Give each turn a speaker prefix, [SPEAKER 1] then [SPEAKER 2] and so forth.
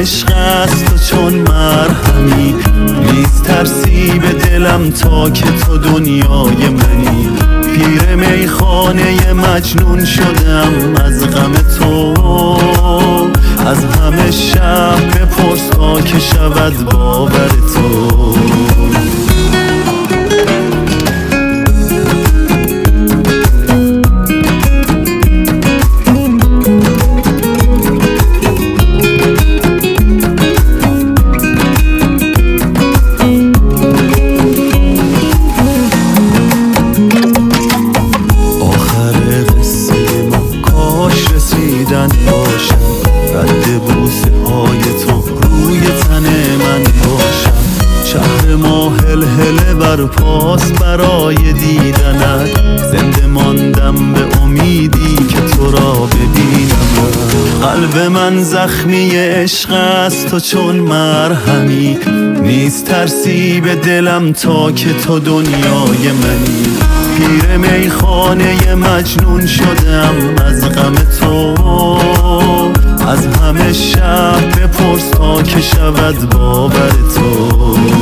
[SPEAKER 1] عشق است تو چون مرهمی، نیست ترسی به دلم تا که تو دنیای منی. پیر میخانه مجنون شدم از غم تو، از همه شب بپرس تا که شود باور تو. رد بوسه های تو روی تن من باشم. شهر ما هلهله بر پاس برای دیدنت، زنده ماندم به امیدی که تو را ببینم. قلب من زخمی عشق است تو چون مرهمی، نیست ترسی به دلم تا که تو دنیای منی. پیر میخانه مجنون شدم از غم تو، از همه شب بپرس تا که شود باور تو.